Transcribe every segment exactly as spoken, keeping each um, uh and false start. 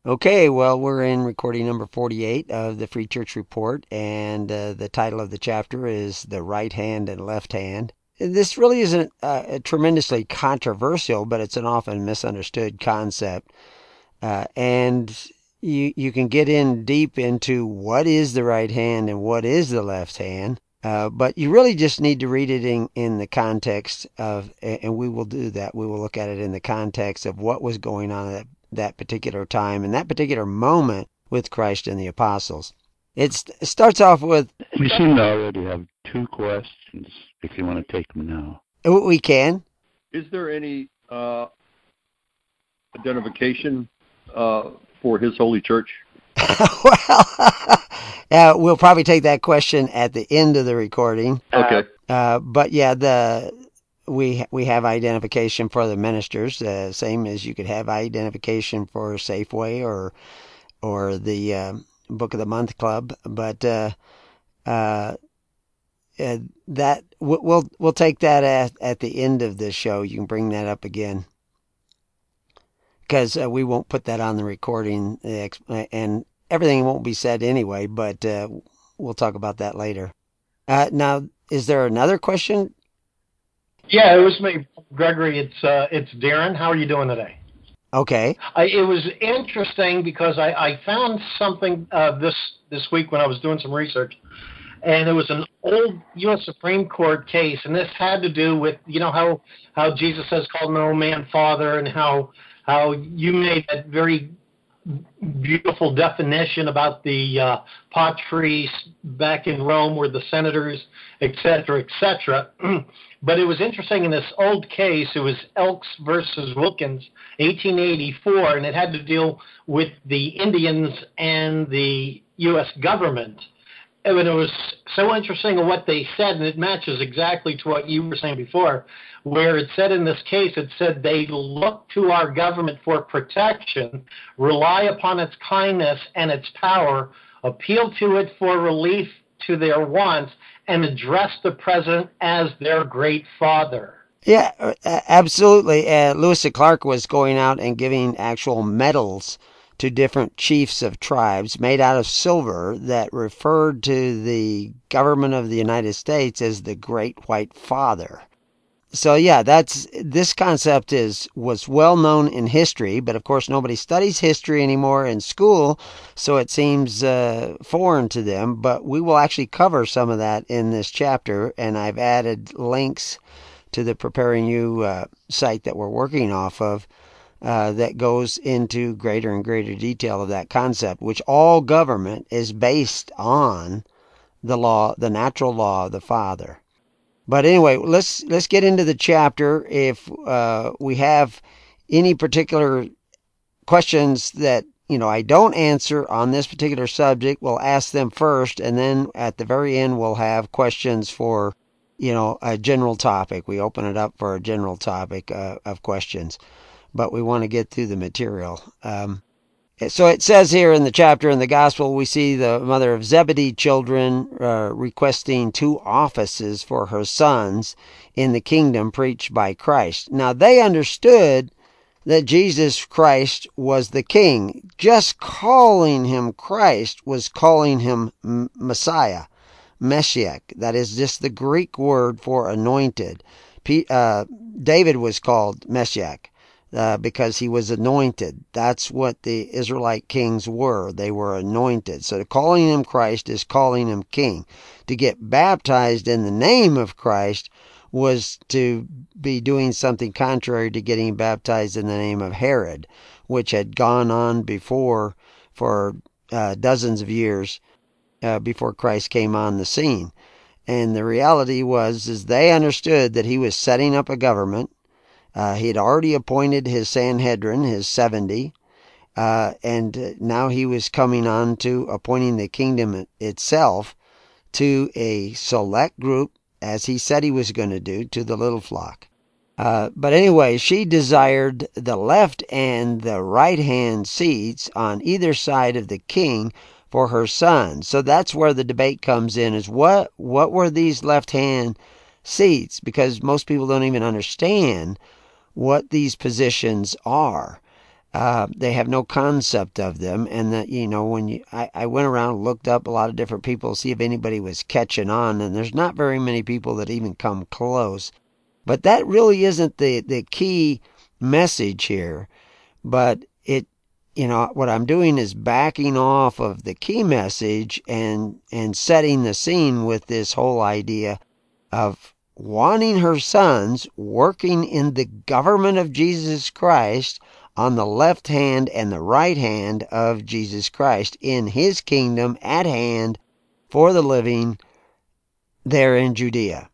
Okay, well, we're in recording number forty-eight of the Free Church Report, and uh, the title of the chapter is The Right Hand and Left Hand. This really isn't uh, tremendously controversial, but it's an often misunderstood concept. Uh, and you you can get in deep into what is the right hand and what is the left hand. Uh, but you really just need to read it in, in the context of, and we will do that. We will look at it in the context of what was going on at that particular time and that particular moment with Christ and the apostles. It's, it starts off with... We seem to already have two questions, if you want to take them now. We can. Is there any uh, identification uh, for His Holy Church? well, uh, we'll probably take that question at the end of the recording. Okay. Uh, but yeah, the we we have identification for the ministers, uh, same as you could have identification for Safeway or or the uh, Book of the Month Club. But uh, uh, uh, that we'll we'll take that at at the end of the show. You can bring that up again, because uh, we won't put that on the recording, uh, and everything won't be said anyway, but uh, we'll talk about that later. Uh, now, is there another question? Yeah, it was me, Gregory. It's uh, it's Darren. How are you doing today? Okay. I, it was interesting because I, I found something uh, this this week when I was doing some research, and it was an old U S Supreme Court case, and this had to do with, you know, how, how Jesus says, call no man father, and how how you made that very beautiful definition about the uh, patries back in Rome, where the senators, et cetera, et cetera. But it was interesting in this old case. It was Elks versus Wilkins, eighteen eighty-four, and it had to deal with the Indians and the U S government. And it was so interesting in what they said, and it matches exactly to what you were saying before, where it said in this case, it said they look to our government for protection, rely upon its kindness and its power, appeal to it for relief to their wants, and address the president as their great father. Yeah, absolutely. Uh, Lewis and Clark was going out and giving actual medals to different chiefs of tribes made out of silver that referred to the government of the United States as the Great White Father. So yeah, that's this concept is was well known in history, but of course nobody studies history anymore in school, so it seems uh, foreign to them. But we will actually cover some of that in this chapter, and I've added links to the Preparing You uh, site that we're working off of. Uh, that goes into greater and greater detail of that concept, which all government is based on the law, the natural law of the Father. But anyway, let's let's get into the chapter. If uh, we have any particular questions that you know I don't answer on this particular subject, we'll ask them first, and then at the very end we'll have questions for you know a general topic. We open it up for a general topic uh, of questions. But we want to get through the material. Um, so it says here in the chapter in the gospel, we see the mother of Zebedee children uh, requesting two offices for her sons in the kingdom preached by Christ. Now they understood that Jesus Christ was the king. Just calling him Christ was calling him Messiah, Meshiach. That is just the Greek word for anointed. P- uh, David was called Meshiach. Uh, because he was anointed. That's what the Israelite kings were. They were anointed. So calling him Christ is calling him king. To get baptized in the name of Christ was to be doing something contrary to getting baptized in the name of Herod, which had gone on before for uh, dozens of years uh, before Christ came on the scene. And the reality was is they understood that he was setting up a government. Uh, he had already appointed his Sanhedrin, his seventy, uh, and now he was coming on to appointing the kingdom itself to a select group, as he said he was going to do, to the little flock. Uh, but anyway, she desired the left and the right hand seats on either side of the king for her sons. So that's where the debate comes in, is what, what were these left hand seats? Because most people don't even understand what these positions are. Uh, they have no concept of them, and that, you know, when you, I, I went around and looked up a lot of different people to see if anybody was catching on, and there's not very many people that even come close. But that really isn't the, the key message here. But it, you know, what I'm doing is backing off of the key message and, and setting the scene with this whole idea of wanting her sons working in the government of Jesus Christ on the left hand and the right hand of Jesus Christ in his kingdom at hand for the living there in Judea.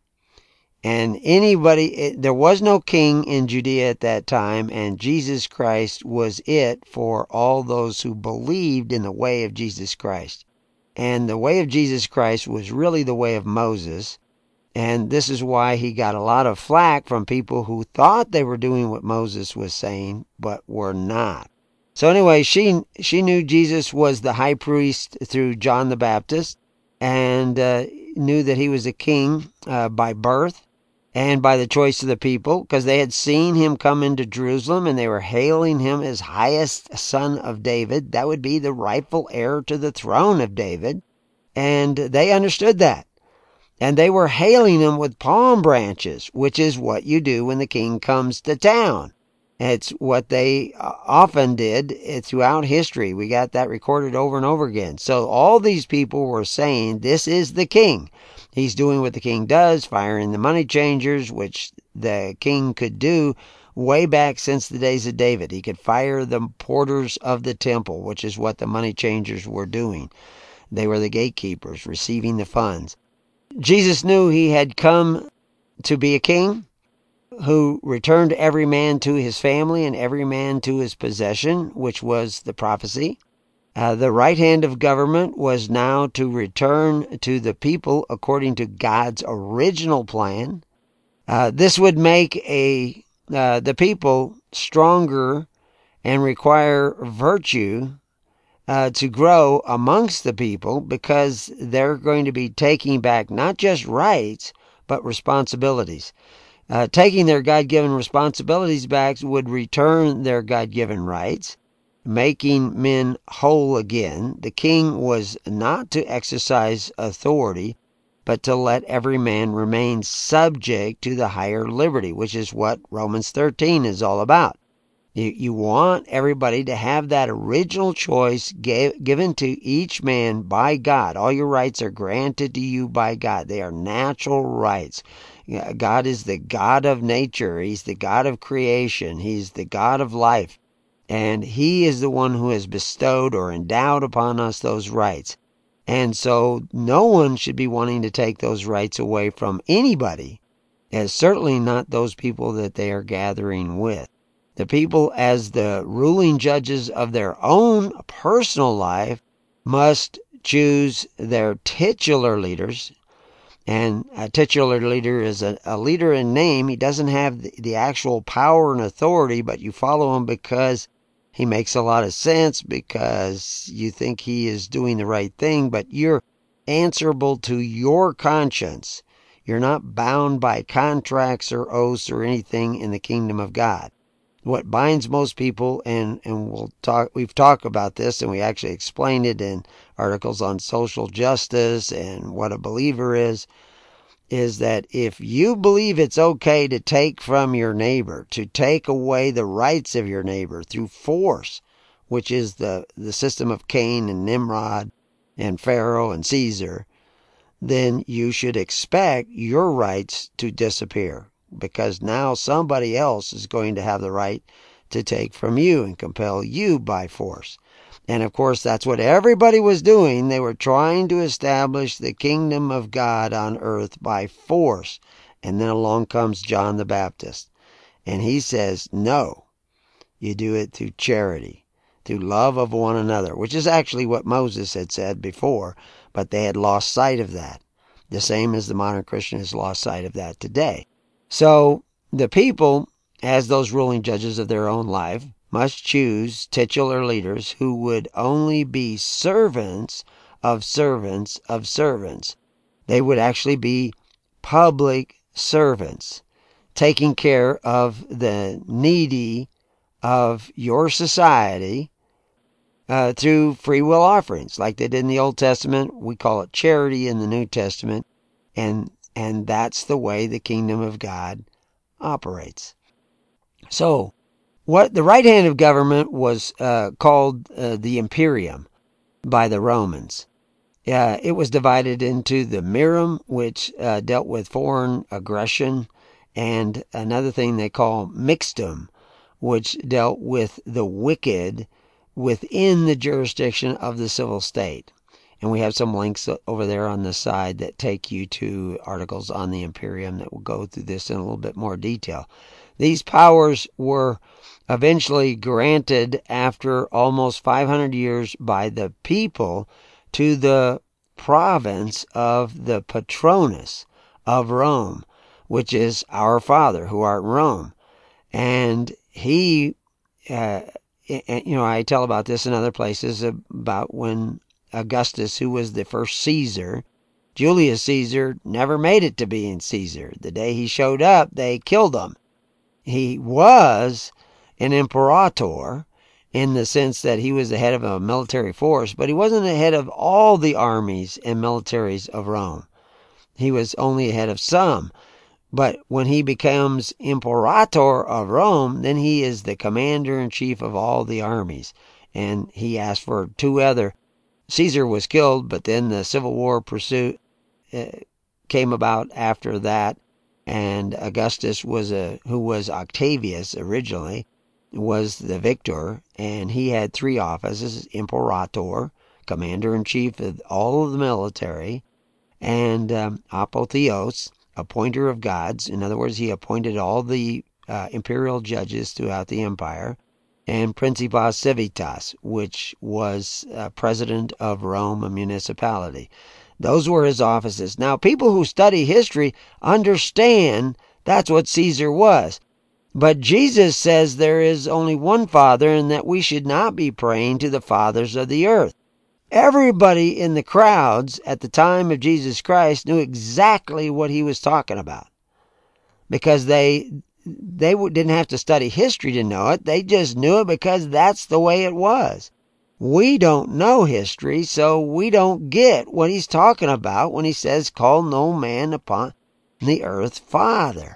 And anybody, it, there was no king in Judea at that time, and Jesus Christ was it for all those who believed in the way of Jesus Christ. And the way of Jesus Christ was really the way of Moses. And this is why he got a lot of flack from people who thought they were doing what Moses was saying, but were not. So anyway, she she knew Jesus was the high priest through John the Baptist, and uh, knew that he was a king uh, by birth and by the choice of the people, because they had seen him come into Jerusalem and they were hailing him as highest son of David. That would be the rightful heir to the throne of David. And they understood that. And they were hailing him with palm branches, which is what you do when the king comes to town. It's what they often did throughout history. We got that recorded over and over again. So all these people were saying, this is the king. He's doing what the king does, firing the money changers, which the king could do way back since the days of David. He could fire the porters of the temple, which is what the money changers were doing. They were the gatekeepers, receiving the funds. Jesus knew he had come to be a king who returned every man to his family and every man to his possession, which was the prophecy. Uh, the right hand of government was now to return to the people according to God's original plan. Uh, this would make a uh, the people stronger and require virtue Uh, to grow amongst the people, because they're going to be taking back not just rights, but responsibilities. Uh, taking their God-given responsibilities back would return their God-given rights, making men whole again. The king was not to exercise authority, but to let every man remain subject to the higher liberty, which is what Romans thirteen is all about. You, you want everybody to have that original choice gave, given to each man by God. All your rights are granted to you by God. They are natural rights. God is the God of nature. He's the God of creation. He's the God of life. And he is the one who has bestowed or endowed upon us those rights. And so no one should be wanting to take those rights away from anybody, and certainly not those people that they are gathering with. The people, as the ruling judges of their own personal life, must choose their titular leaders. And a titular leader is a, a leader in name. He doesn't have the, the actual power and authority, but you follow him because he makes a lot of sense, because you think he is doing the right thing, but you're answerable to your conscience. You're not bound by contracts or oaths or anything in the kingdom of God. What binds most people, and, and we'll talk, we've talked about this, and we actually explained it in articles on social justice and what a believer is, is that if you believe it's okay to take from your neighbor, to take away the rights of your neighbor through force, which is the, the system of Cain and Nimrod and Pharaoh and Caesar, then you should expect your rights to disappear, because now somebody else is going to have the right to take from you and compel you by force. And of course, that's what everybody was doing. They were trying to establish the kingdom of God on earth by force. And then along comes John the Baptist. And he says, no, you do it through charity, through love of one another, which is actually what Moses had said before, but they had lost sight of that. The same as the modern Christian has lost sight of that today. So the people, as those ruling judges of their own life, must choose titular leaders who would only be servants of servants of servants. They would actually be public servants, taking care of the needy of your society uh, through free will offerings, like they did in the Old Testament. We call it charity in the New Testament, and and that's the way the kingdom of God operates. So, what the right hand of government was uh, called uh, the imperium by the Romans. Uh, it was divided into the mirum, which uh, dealt with foreign aggression, and another thing they call mixtum, which dealt with the wicked within the jurisdiction of the civil state. And we have some links over there on the side that take you to articles on the imperium that will go through this in a little bit more detail. These powers were eventually granted after almost five hundred years by the people to the province of the Patronus of Rome, which is our Father who art in Rome. And he, uh, you know, I tell about this in other places about when Augustus, who was the first Caesar, Julius Caesar never made it to being Caesar. The day he showed up, they killed him. He was an imperator in the sense that he was the head of a military force, but he wasn't the head of all the armies and militaries of Rome. He was only a head of some. But when he becomes imperator of Rome, then he is the commander-in-chief of all the armies. And he asked for two other. Caesar was killed, but then the Civil War pursuit uh, came about after that. And Augustus was a, who was Octavius originally, was the victor, and he had three offices: imperator, commander-in-chief of all of the military, and um, apotheos, appointer of gods. In other words, he appointed all the uh, imperial judges throughout the empire, and principes civitas, which was uh, president of Rome, a municipality. Those were his offices. Now, people who study history understand that's what Caesar was. But Jesus says there is only one Father, and that we should not be praying to the fathers of the earth. Everybody in the crowds at the time of Jesus Christ knew exactly what he was talking about, because they they didn't have to study history to know it. They just knew it because that's the way it was. We don't know history, so we don't get what he's talking about when he says, call no man upon the earth father.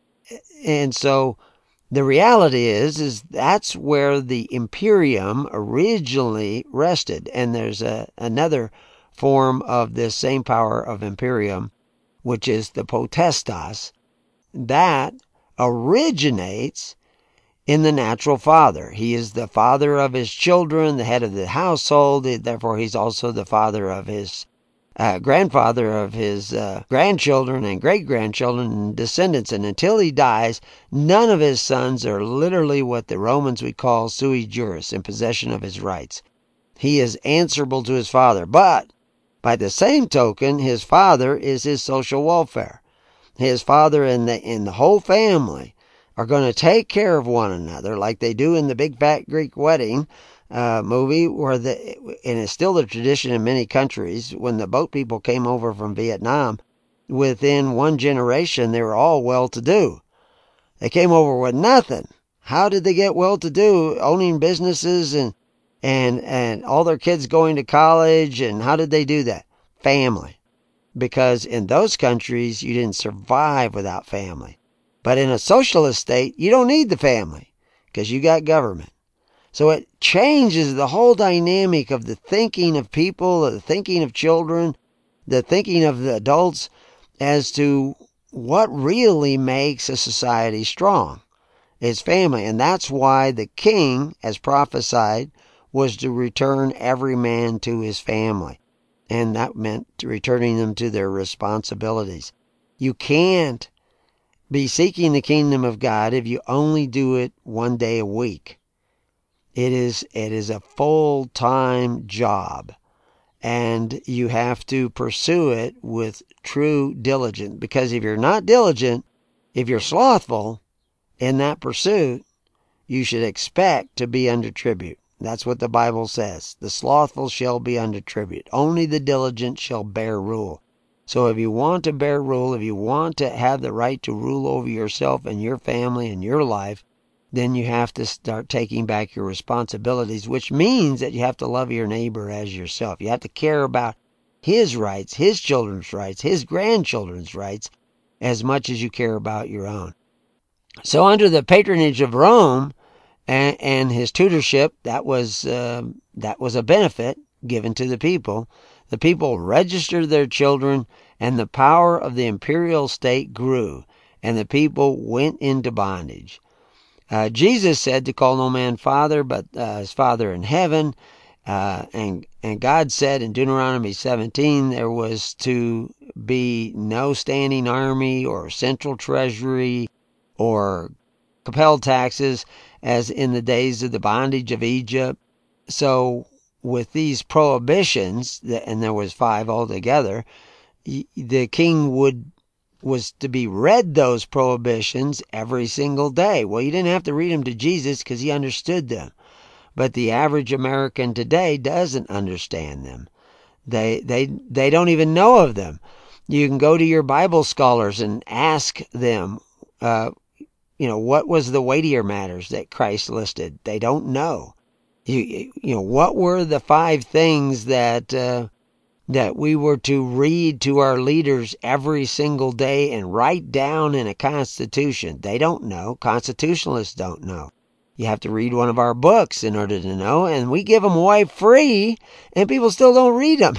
And so the reality is, is that's where the imperium originally rested. And there's a, another form of this same power of imperium, which is the potestas, that originates in the natural father. He is the father of his children, the head of the household. Therefore, he's also the father of his uh, grandfather of his uh, grandchildren and great-grandchildren and descendants. And until he dies, none of his sons are literally what the Romans would call sui juris, in possession of his rights. He is answerable to his father. But by the same token, his father is his social welfare. His father and the, and the whole family are going to take care of one another, like they do in the Big Fat Greek Wedding uh, movie, where the and it's still the tradition in many countries. When the boat people came over from Vietnam, within one generation, they were all well-to-do. They came over with nothing. How did they get well-to-do? Owning businesses and and and all their kids going to college. And how did they do that? Family. Because in those countries, you didn't survive without family. But in a socialist state, you don't need the family because you got government. So it changes the whole dynamic of the thinking of people, the thinking of children, the thinking of the adults as to what really makes a society strong. It's family. And that's why the king, as prophesied, was to return every man to his family. And that meant returning them to their responsibilities. You can't be seeking the kingdom of God if you only do it one day a week. It is it is a full-time job, and you have to pursue it with true diligence. Because if you're not diligent, if you're slothful in that pursuit, you should expect to be under tribute. That's what the Bible says. The slothful shall be under tribute. Only the diligent shall bear rule. So if you want to bear rule, if you want to have the right to rule over yourself and your family and your life, then you have to start taking back your responsibilities, which means that you have to love your neighbor as yourself. You have to care about his rights, his children's rights, his grandchildren's rights, as much as you care about your own. So under the patronage of Rome and, and his tutorship, that was uh, that was a benefit given to the people. The people registered their children, and the power of the imperial state grew, and the people went into bondage. Uh, Jesus said to call no man father, but uh, his Father in heaven. Uh, and and God said in Deuteronomy seventeen there was to be no standing army or central treasury or compelled taxes as in the days of the bondage of Egypt. So with these prohibitions, and there was five altogether, the king would was to be read those prohibitions every single day. Well, you didn't have to read them to Jesus because he understood them. But the average American today doesn't understand them. They they they don't even know of them. You can go to your Bible scholars and ask them, uh, you know, what was the weightier matters that Christ listed? They don't know. You you know, what were the five things that uh, that we were to read to our leaders every single day and write down in a constitution? They don't know. Constitutionalists don't know. You have to read one of our books in order to know, and we give them away free, and people still don't read them.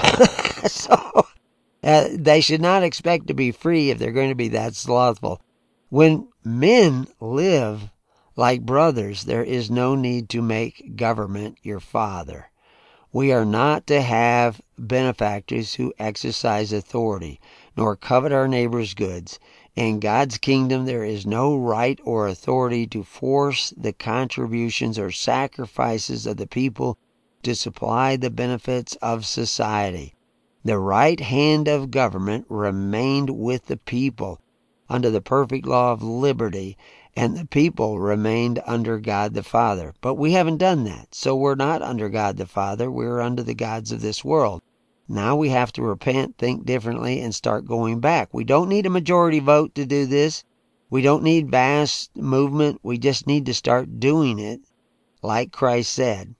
so uh, they should not expect to be free if they're going to be that slothful. When men live like brothers, there is no need to make government your father. We are not to have benefactors who exercise authority, nor covet our neighbor's goods. In God's kingdom, there is no right or authority to force the contributions or sacrifices of the people to supply the benefits of society. The right hand of government remained with the people under the perfect law of liberty, and the people remained under God the Father. But we haven't done that, so we're not under God the Father. We're under the gods of this world. Now we have to repent, think differently, and start going back. We don't need a majority vote to do this. We don't need vast movement. We just need to start doing it like Christ said.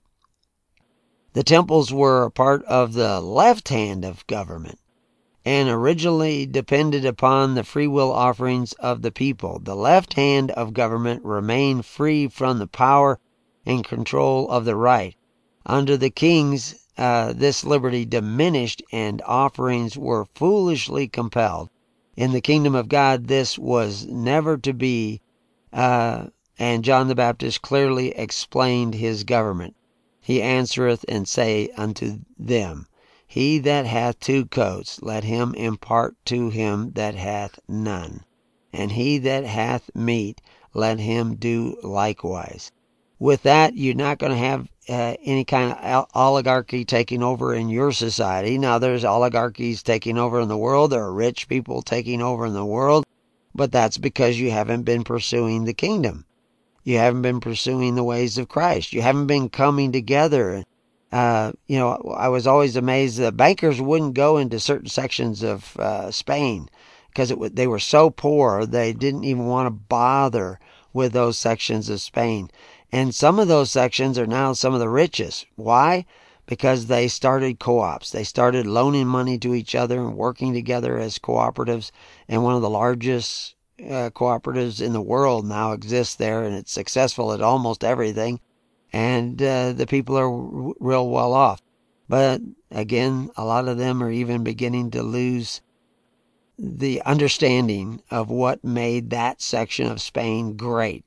The temples were a part of the left hand of government and originally depended upon the free will offerings of the people. The left hand of government remained free from the power and control of the right. Under the kings, uh, this liberty diminished and offerings were foolishly compelled. In the kingdom of God, this was never to be, uh, and John the Baptist clearly explained his government. He answereth and say unto them, He that hath two coats, let him impart to him that hath none. And he that hath meat, let him do likewise. With that, you're not going to have uh, any kind of oligarchy taking over in your society. Now, there's oligarchies taking over in the world. There are rich people taking over in the world. But that's because you haven't been pursuing the kingdom. You haven't been pursuing the ways of Christ. You haven't been coming together. Uh, you know, I was always amazed that bankers wouldn't go into certain sections of uh, Spain because it w- they were so poor they didn't even want to bother with those sections of Spain. And some of those sections are now some of the richest. Why? Because they started co-ops. They started loaning money to each other and working together as cooperatives. And one of the largest uh, cooperatives in the world now exists there, and it's successful at almost everything. And uh, the people are r- real well off. But again, a lot of them are even beginning to lose the understanding of what made that section of Spain great.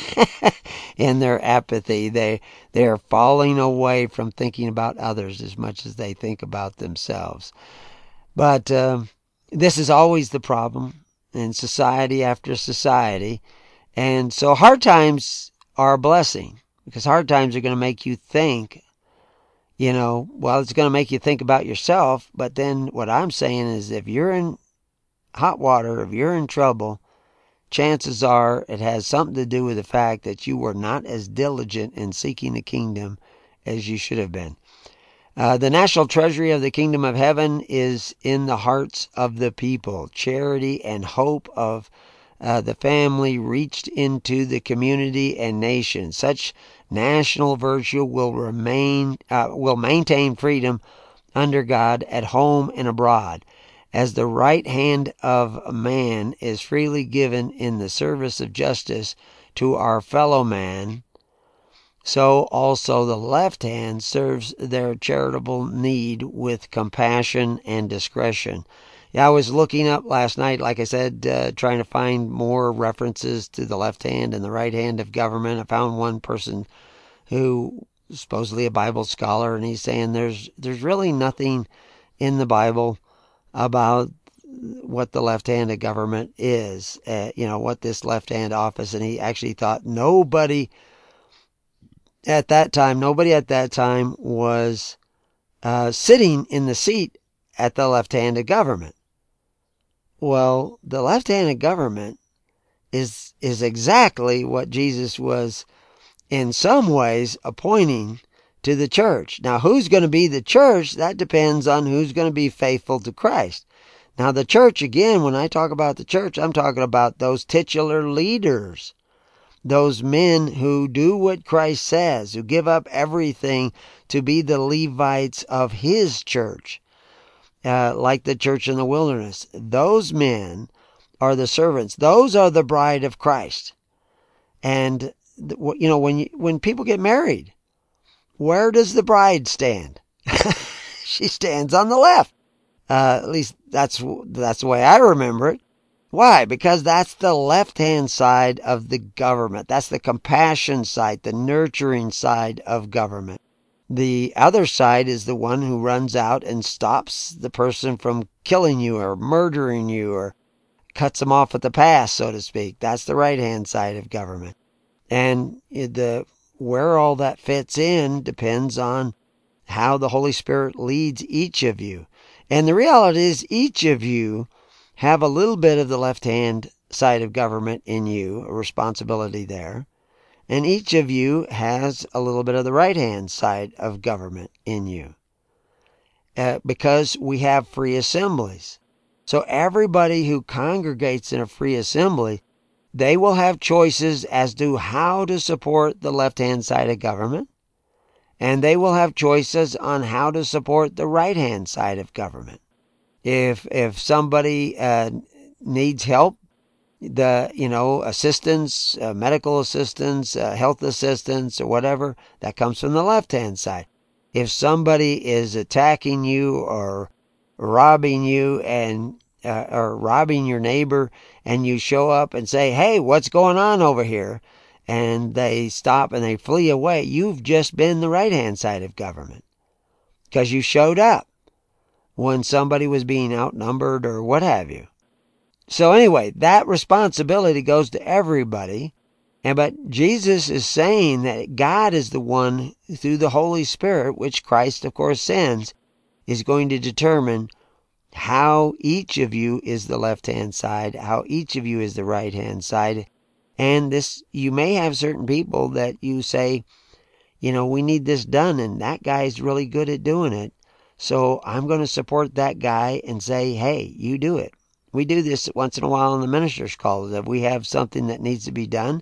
In their apathy, they they are falling away from thinking about others as much as they think about themselves. But uh, this is always the problem in society after society. And so hard times are a blessing, because hard times are going to make you think, you know, well, it's going to make you think about yourself. But then what I'm saying is, if you're in hot water, if you're in trouble, chances are it has something to do with the fact that you were not as diligent in seeking the kingdom as you should have been. Uh, the national treasury of the kingdom of heaven is in the hearts of the people. Charity and hope of uh, the family reached into the community and nation. Such national virtue will remain, uh, will maintain freedom under God at home and abroad. As the right hand of man is freely given in the service of justice to our fellow man, so also the left hand serves their charitable need with compassion and discretion. Yeah, I was looking up last night, like I said, uh, trying to find more references to the left hand and the right hand of government. I found one person who is supposedly a Bible scholar, and he's saying there's there's really nothing in the Bible about what the left hand of government is, uh, you know, what this left hand office, and he actually thought nobody at that time, nobody at that time was uh, sitting in the seat at the left hand of government. Well, the left hand of government is is exactly what Jesus was in some ways appointing to the church. Now, who's going to be the church? That depends on who's going to be faithful to Christ. Now, the church, again, when I talk about the church, I'm talking about those titular leaders, those men who do what Christ says, who give up everything to be the Levites of his church, uh, like the church in the wilderness. Those men are the servants. Those are the bride of Christ. And, you know, when you, when people get married, where does the bride stand? She stands on the left. Uh, at least that's that's the way I remember it. Why? Because that's the left-hand side of the government. That's the compassion side, the nurturing side of government. The other side is the one who runs out and stops the person from killing you or murdering you or cuts them off at the pass, so to speak. That's the right-hand side of government. And the where all that fits in depends on how the Holy Spirit leads each of you. And the reality is each of you have a little bit of the left-hand side of government in you, a responsibility there. And each of you has a little bit of the right-hand side of government in you. Uh, because we have free assemblies. So everybody who congregates in a free assembly, they will have choices as to how to support the left-hand side of government. And they will have choices on how to support the right-hand side of government. If if somebody uh, needs help, the you know assistance, uh, medical assistance, uh, health assistance, or whatever, that comes from the left-hand side. If somebody is attacking you or robbing you and uh, or robbing your neighbor, and you show up and say, "Hey, what's going on over here?" and they stop and they flee away, you've just been the right-hand side of government because you showed up when somebody was being outnumbered or what have you. So anyway, that responsibility goes to everybody. And but Jesus is saying that God is the one, through the Holy Spirit, which Christ, of course, sends, is going to determine how each of you is the left-hand side, how each of you is the right-hand side. And this, you may have certain people that you say, you know, we need this done, and that guy's really good at doing it. So I'm going to support that guy and say, hey, you do it. We do this once in a while on the minister's call. If we have something that needs to be done,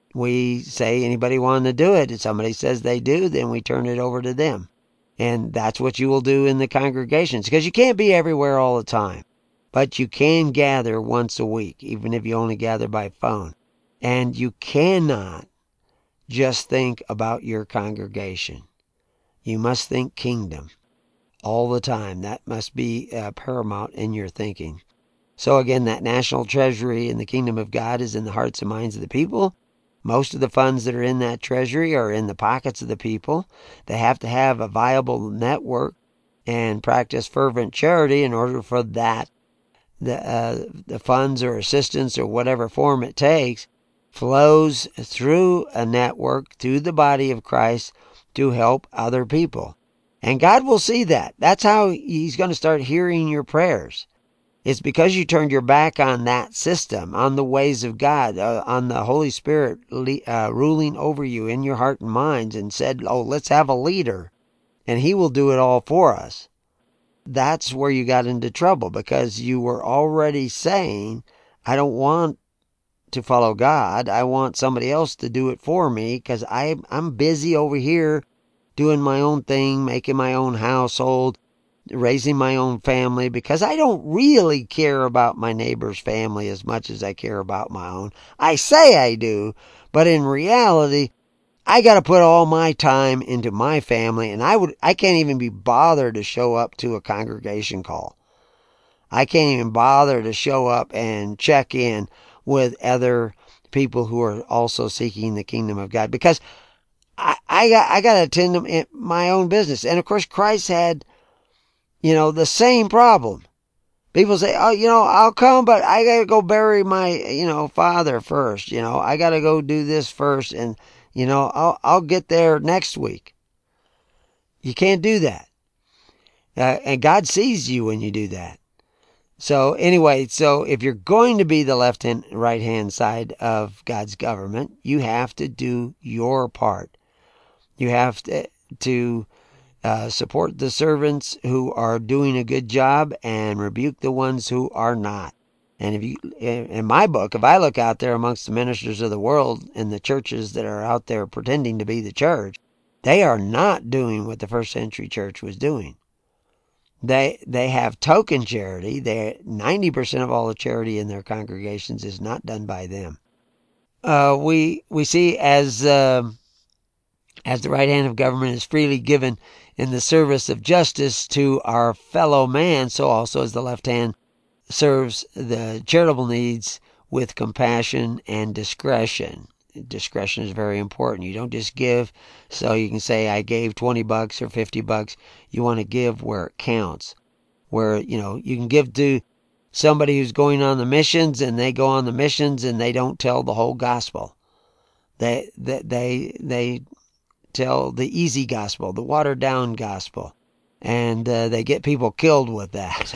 we say, anybody want to do it? If somebody says they do, then we turn it over to them. And that's what you will do in the congregations, because you can't be everywhere all the time. But you can gather once a week, even if you only gather by phone. And you cannot just think about your congregation. You must think kingdom all the time. That must be uh, paramount in your thinking. So again, that national treasury in the kingdom of God is in the hearts and minds of the people. Most of the funds that are in that treasury are in the pockets of the people. They have to have a viable network and practice fervent charity in order for that, the, uh, the funds or assistance or whatever form it takes, flows through a network, through the body of Christ, to help other people. And God will see that. That's how He's going to start hearing your prayers. It's because you turned your back on that system, on the ways of God, uh, on the Holy Spirit uh, ruling over you in your heart and minds, and said, oh, let's have a leader, and He will do it all for us. That's where you got into trouble, because you were already saying, I don't want to follow God. I want somebody else to do it for me because I'm busy over here doing my own thing, making my own household, raising my own family, because I don't really care about my neighbor's family as much as I care about my own. I say I do, but in reality, I got to put all my time into my family, and I would I can't even be bothered to show up to a congregation call. I can't even bother to show up and check in with other people who are also seeking the kingdom of God, because I, I got I got to attend to my own business. And of course, Christ had, you know, the same problem. People say, oh, you know, I'll come, but I got to go bury my, you know, father first. You know, I got to go do this first, and you know, I'll I'll get there next week. You can't do that, uh, and God sees you when you do that. So anyway, so if you're going to be the left hand, right hand side of God's government, you have to do your part. You have to, to uh, support the servants who are doing a good job and rebuke the ones who are not. And if you, in my book, if I look out there amongst the ministers of the world and the churches that are out there pretending to be the church, they are not doing what the first century church was doing. They they have token charity. They ninety percent of all the charity in their congregations is not done by them. Uh, we we see as uh, as the right hand of government is freely given in the service of justice to our fellow man, so also as the left hand serves the charitable needs with compassion and discretion. Discretion is very important. You don't just give so you can say, I gave twenty bucks or fifty bucks. You want to give where it counts. Where, you know, you can give to somebody who's going on the missions, and they go on the missions and they don't tell the whole gospel. They, they, they, they tell the easy gospel, the watered down gospel. And uh, they get people killed with that.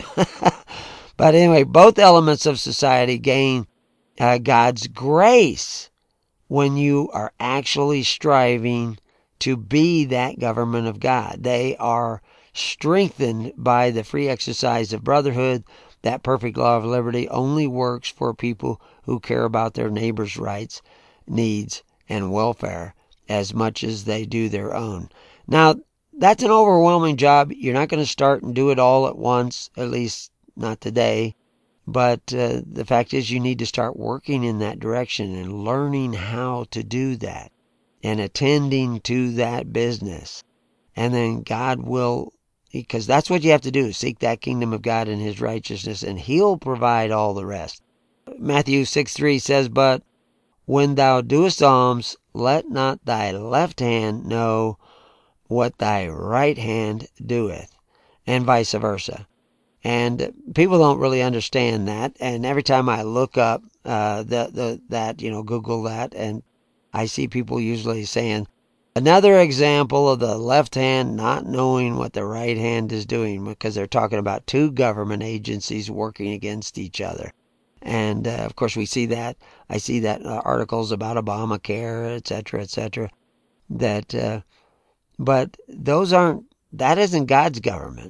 But anyway, both elements of society gain uh, God's grace when you are actually striving to be that government of God. They are strengthened by the free exercise of brotherhood. That perfect law of liberty only works for people who care about their neighbor's rights, needs, and welfare as much as they do their own. Now, that's an overwhelming job. You're not going to start and do it all at once, at least not today. But uh, the fact is, you need to start working in that direction and learning how to do that and attending to that business. And then God will, because that's what you have to do, seek that kingdom of God and His righteousness, and He'll provide all the rest. Matthew six three says, but when thou doest alms, let not thy left hand know what thy right hand doeth, and vice versa. And people don't really understand that. And every time I look up uh, the, the that, you know, Google that, and I see people usually saying, another example of the left hand not knowing what the right hand is doing, because they're talking about two government agencies working against each other. And, uh, of course, we see that. I see that uh, articles about Obamacare, et cetera, et cetera. That, uh, but those aren't, that isn't God's government.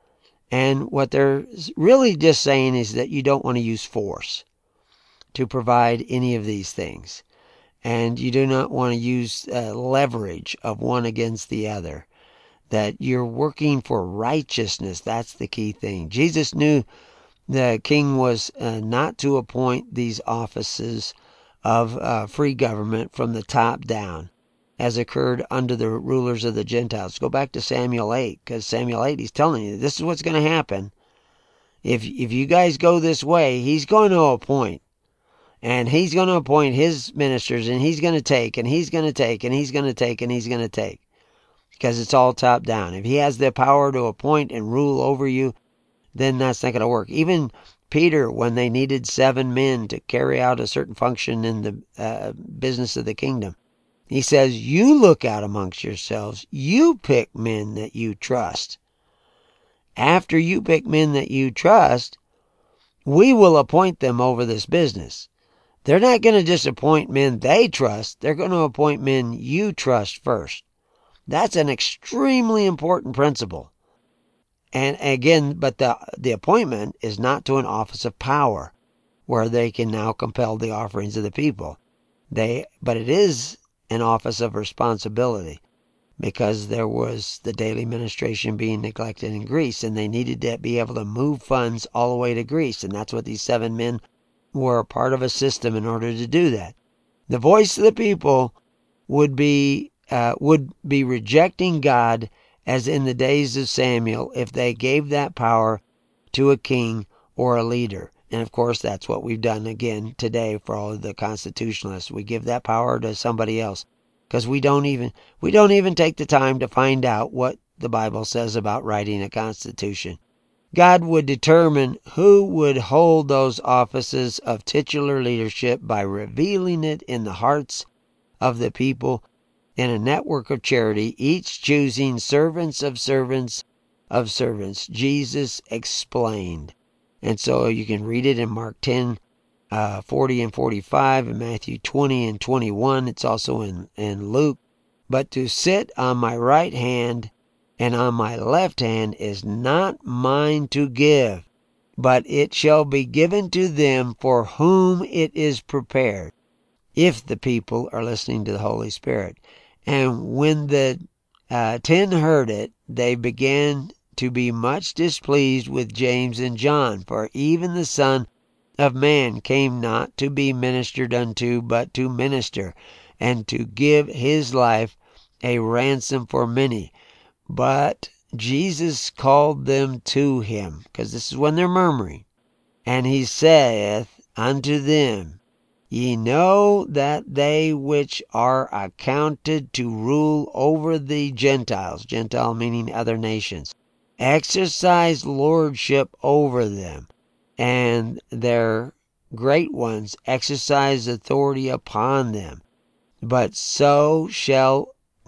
And what they're really just saying is that you don't want to use force to provide any of these things. And you do not want to use uh, leverage of one against the other. That you're working for righteousness. That's the key thing. Jesus knew the king was uh, not to appoint these offices of uh, free government from the top down, as occurred under the rulers of the Gentiles. Go back to Samuel eight, because Samuel eight, he's telling you, this is what's going to happen. If if you guys go this way, he's going to appoint. And he's going to appoint his ministers, and he's going to take, and he's going to take, and he's going to take, and he's going to take. Because it's all top down. If he has the power to appoint and rule over you, then that's not going to work. Even Peter, when they needed seven men to carry out a certain function in the uh, business of the kingdom, he says, you look out amongst yourselves. You pick men that you trust. After you pick men that you trust, we will appoint them over this business. They're not going to just appoint men they trust. They're going to appoint men you trust first. That's an extremely important principle. And again, but the, the appointment is not to an office of power. where they can now compel the offerings of the people. They, but it is an office of responsibility, because there was the daily ministration being neglected in Greece, and they needed to be able to move funds all the way to Greece, and that's what these seven men were a part of a system in order to do that. The voice of the people would be uh, would be rejecting God, as in the days of Samuel, if they gave that power to a king or a leader. And of course, that's what we've done again today for all of the constitutionalists. We give that power to somebody else, because we don't even we don't even take the time to find out what the Bible says about writing a constitution. God would determine who would hold those offices of titular leadership by revealing it in the hearts of the people in a network of charity, each choosing servants of servants of servants. Jesus explained. And so you can read it in Mark ten, uh, forty and forty-five, and Matthew twenty and twenty-one. It's also in, in Luke. But to sit on my right hand and on my left hand is not mine to give, but it shall be given to them for whom it is prepared, if the people are listening to the Holy Spirit. And when the uh, ten heard it, they began to be much displeased with James and John. For even the Son of Man came not to be ministered unto, but to minister, and to give his life a ransom for many. But Jesus called them to him, because this is when they're murmuring. And he saith unto them, Ye know that they which are accounted to rule over the Gentiles, Gentile meaning other nations, exercise lordship over them, and their great ones exercise authority upon them. But so shall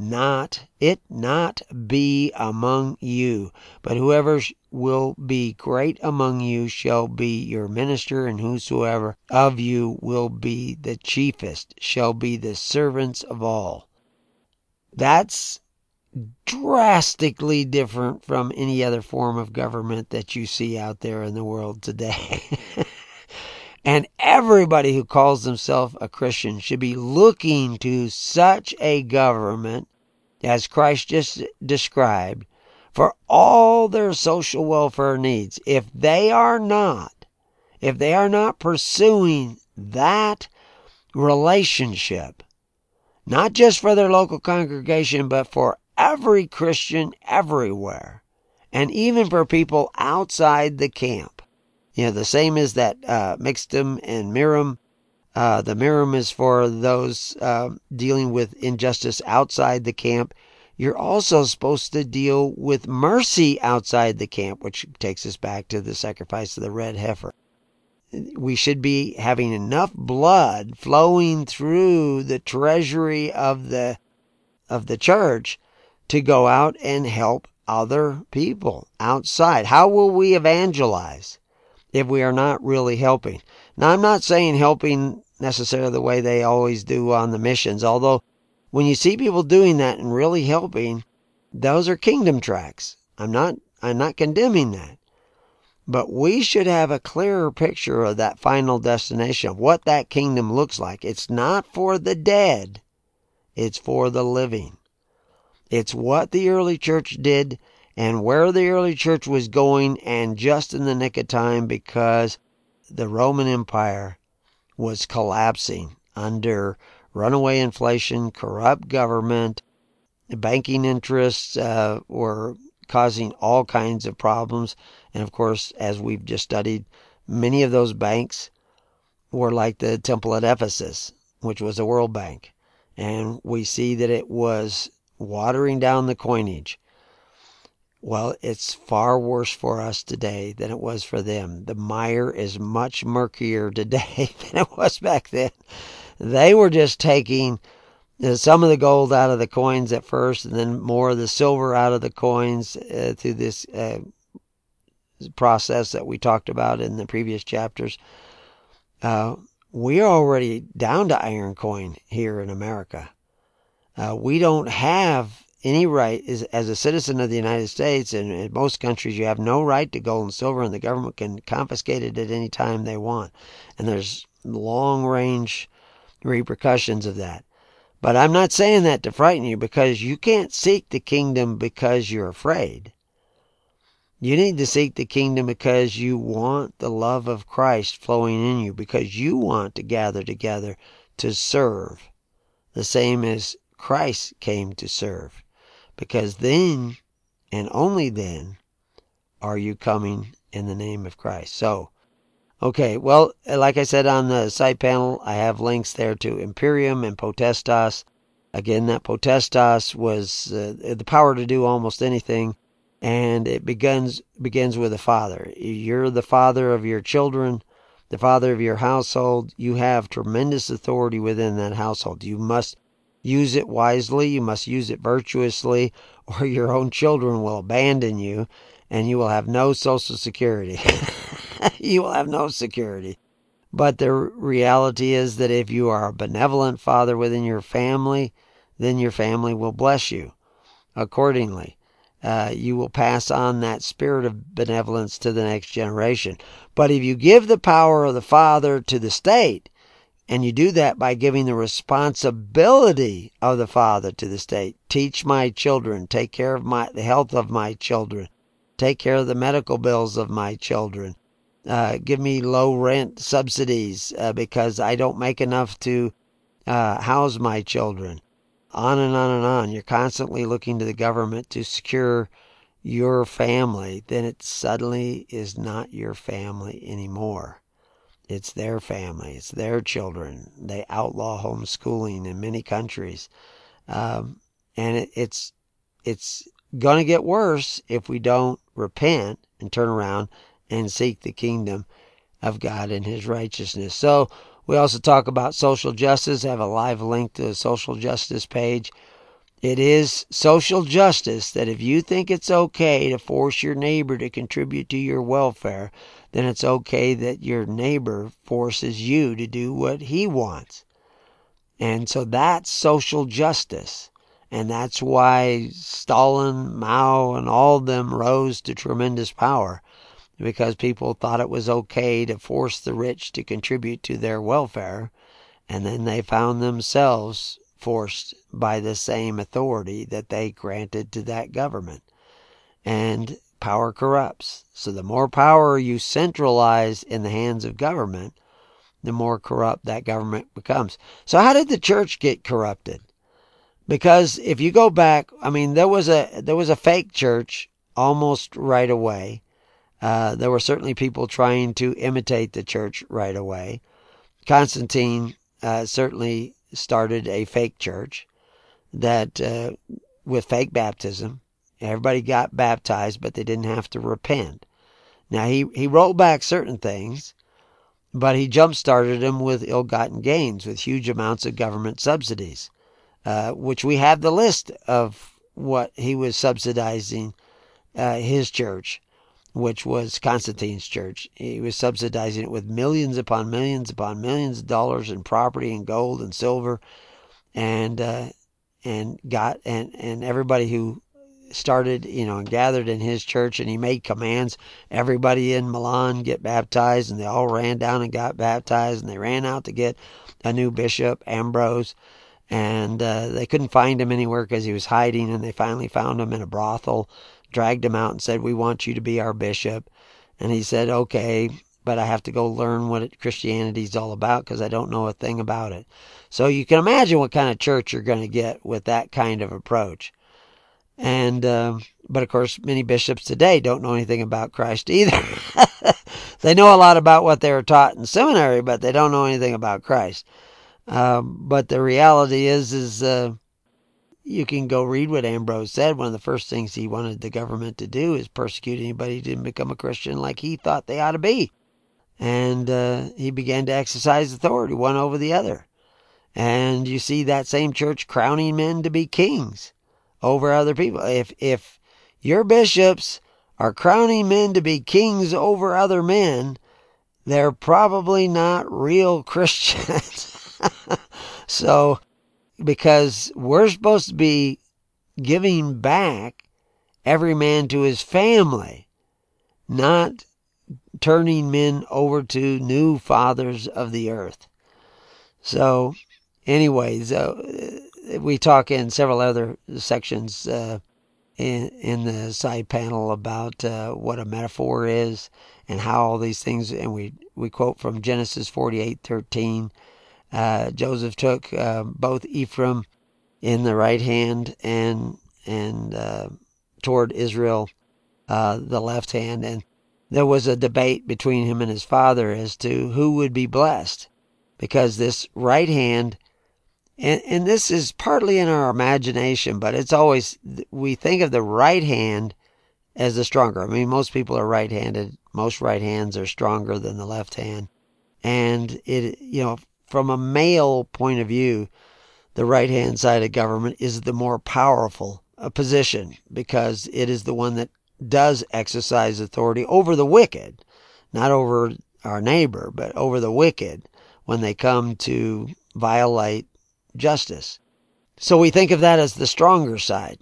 not it not be among you, but whoever will be great among you shall be your minister, and whosoever of you will be the chiefest shall be the servants of all. That's drastically different from any other form of government that you see out there in the world today. And everybody who calls themselves a Christian should be looking to such a government as Christ just described for all their social welfare needs. If they are not, if they are not pursuing that relationship, not just for their local congregation, but for every Christian everywhere, and even for people outside the camp. You know, the same as that uh, Mixtum and Miram. Uh, the Miram is for those uh, dealing with injustice outside the camp. You're also supposed to deal with mercy outside the camp, which takes us back to the sacrifice of the red heifer. We should be having enough blood flowing through the treasury of the of the church to go out and help other people outside. How will we evangelize if we are not really helping? Now, I'm not saying helping necessarily the way they always do on the missions, although when you see people doing that and really helping, those are kingdom tracts. I'm not I'm not condemning that. But we should have a clearer picture of that final destination, of what that kingdom looks like. It's not for the dead. It's for the living. It's what the early church did and where the early church was going, and just in the nick of time, because the Roman Empire was collapsing under runaway inflation, corrupt government, banking interests uh, were causing all kinds of problems. And of course, as we've just studied, many of those banks were like the temple at Ephesus, which was a world bank. And we see that it was watering down the coinage. Well, it's far worse for us today than it was for them. The mire is much murkier today than it was back then. They were just taking some of the gold out of the coins at first, and then more of the silver out of the coins uh, through this uh, process that we talked about in the previous chapters. Uh, we are already down to iron coin here in America. Uh, we don't have any right is as a citizen of the United States, and in most countries you have no right to gold and silver, and the government can confiscate it at any time they want. And there's long-range repercussions of that. But I'm not saying that to frighten you, because you can't seek the kingdom because you're afraid. You need to seek the kingdom because you want the love of Christ flowing in you, because you want to gather together to serve, the same as Christ came to serve. Because then, and only then, are you coming in the name of Christ. So, okay, well, like I said on the side panel, I have links there to Imperium and Potestas. Again, that Potestas was uh, the power to do almost anything, and it begins begins with a father. You're the father of your children, the father of your household. You have tremendous authority within that household. You must use it wisely. You must use it virtuously, or your own children will abandon you, and you will have no Social Security. You will have no security. But the reality is that if you are a benevolent father within your family, then your family will bless you accordingly. Uh, you will pass on that spirit of benevolence to the next generation. But if you give the power of the father to the state, and you do that by giving the responsibility of the father to the state, teach my children, take care of my the health of my children, take care of the medical bills of my children, uh, give me low rent subsidies uh, because I don't make enough to uh, house my children, on and on and on. You're constantly looking to the government to secure your family. Then it suddenly is not your family anymore. It's their family. It's their children. They outlaw homeschooling in many countries. Um, and it, it's it's going to get worse if we don't repent and turn around and seek the kingdom of God and His righteousness. So we also talk about social justice. I have a live link to the social justice page. It is social justice that if you think it's okay to force your neighbor to contribute to your welfare, then it's okay that your neighbor forces you to do what he wants. And so that's social justice. And that's why Stalin, Mao, and all of them rose to tremendous power, because people thought it was okay to force the rich to contribute to their welfare, and then they found themselves forced by the same authority that they granted to that government. And power corrupts. So the more power you centralize in the hands of government, the more corrupt that government becomes. So how did the church get corrupted? Because if you go back, I mean, there was a there was a fake church almost right away. Uh, there were certainly people trying to imitate the church right away. Constantine uh, certainly started a fake church that uh, with fake baptism. Everybody got baptized, but they didn't have to repent. Now, he, he rolled back certain things, but he jump-started them with ill-gotten gains, with huge amounts of government subsidies, uh, which we have the list of what he was subsidizing uh, his church, which was Constantine's church. He was subsidizing it with millions upon millions upon millions of dollars in property and gold and silver, and uh, and got and, and everybody who started, you know, and gathered in his church, and he made commands. Everybody in Milan get baptized, and they all ran down and got baptized, and they ran out to get a new bishop, Ambrose, and uh, they couldn't find him anywhere because he was hiding, and they finally found him in a brothel, dragged him out and said, "We want you to be our bishop." And he said, "Okay, but I have to go learn what it, Christianity's all about, because I don't know a thing about it." So you can imagine what kind of church you're going to get with that kind of approach. And uh, but of course, many bishops today don't know anything about Christ either. They know a lot about what they were taught in seminary, but they don't know anything about Christ. Um, but the reality is, is uh, you can go read what Ambrose said. One of the first things he wanted the government to do is persecute anybody who didn't become a Christian like he thought they ought to be. And uh, he began to exercise authority one over the other. And you see that same church crowning men to be kings over other people. If if your bishops are crowning men to be kings over other men, they're probably not real Christians. So, because we're supposed to be giving back every man to his family, not turning men over to new fathers of the earth. So, anyways, uh, we talk in several other sections uh, in, in the side panel about uh, what a metaphor is and how all these things, and we, we quote from Genesis forty-eight thirteen. Uh, Joseph took uh, both Ephraim in the right hand and and uh, toward Israel uh, the left hand, and there was a debate between him and his father as to who would be blessed, because this right hand, and, and this is partly in our imagination, but it's always, we think of the right hand as the stronger. I mean, most people are right-handed. Most right hands are stronger than the left hand. And it, you know, from a male point of view, the right-hand side of government is the more powerful uh, position, because it is the one that does exercise authority over the wicked, not over our neighbor, but over the wicked when they come to violate justice. So we think of that as the stronger side.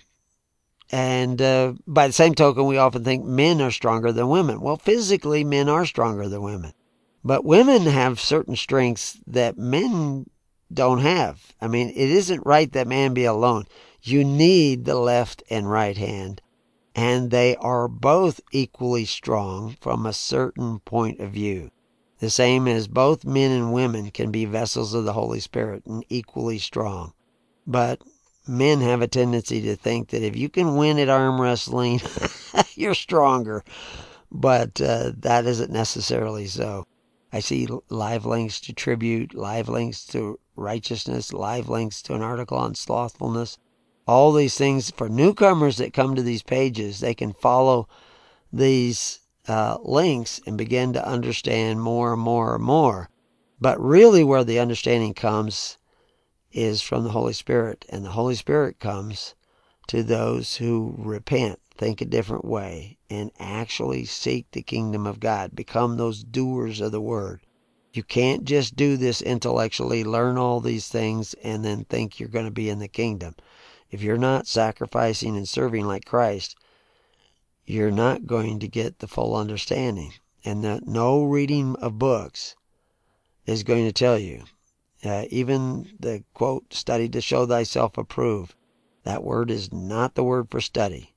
And uh, by the same token, we often think men are stronger than women. Well, physically, men are stronger than women. But women have certain strengths that men don't have. I mean, it isn't right that man be alone. You need the left and right hand, and they are both equally strong from a certain point of view. The same as both men and women can be vessels of the Holy Spirit and equally strong. But men have a tendency to think that if you can win at arm wrestling, you're stronger. But uh, that isn't necessarily so. I see live links to tribute, live links to righteousness, live links to an article on slothfulness. All these things, for newcomers that come to these pages, they can follow these uh, links and begin to understand more and more and more. But really where the understanding comes is from the Holy Spirit. And the Holy Spirit comes to those who repent, think a different way, and actually seek the kingdom of God. Become those doers of the word. You can't just do this intellectually, learn all these things, and then think you're going to be in the kingdom. If you're not sacrificing and serving like Christ, you're not going to get the full understanding. And that no reading of books is going to tell you. Uh, even the quote, study to show thyself approved. That word is not the word for study.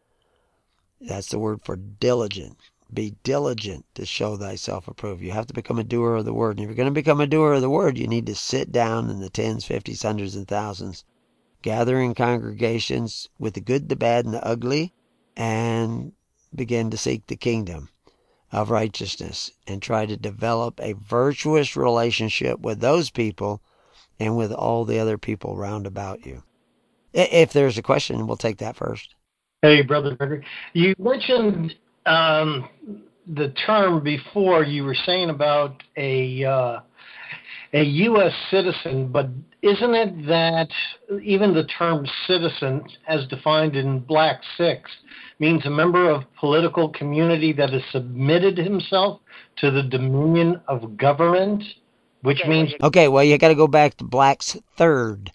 That's the word for diligent. Be diligent to show thyself approved. You have to become a doer of the word. And if you're going to become a doer of the word, you need to sit down in the tens, fifties, hundreds, and thousands. Gather in congregations with the good, the bad, and the ugly, and begin to seek the kingdom of righteousness and try to develop a virtuous relationship with those people and with all the other people round about you. If there's a question, we'll take that first. Hey, Brother Gregory. You mentioned um, the term before. You were saying about a uh, a U S citizen, but isn't it that even the term citizen, as defined in Black Six, means a member of political community that has submitted himself to the dominion of government, which okay, means... Okay, well, you got to go back to Black's Third.